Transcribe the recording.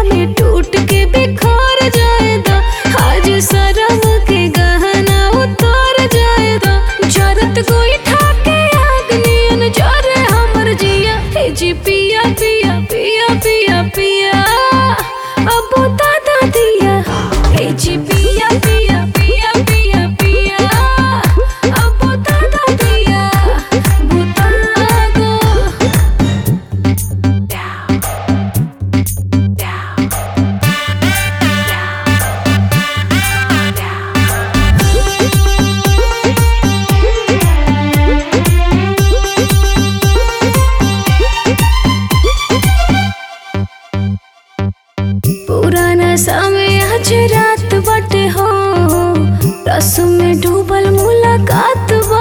रतिया में टूट के बिखर जाएगा। आज शर्म के गहना उतर जाएगा। जरत कोई ठाके आग नियन जरे हमर जिया। हे जी पिया पिया पिया पिया पिया अब दादा दिया। हे जी पिया पिया पिया पिया पिया अब दादा दिया। बुता दो पुराना समय आज रात बटे हो। रस्म में डूबल मुलाकात बा।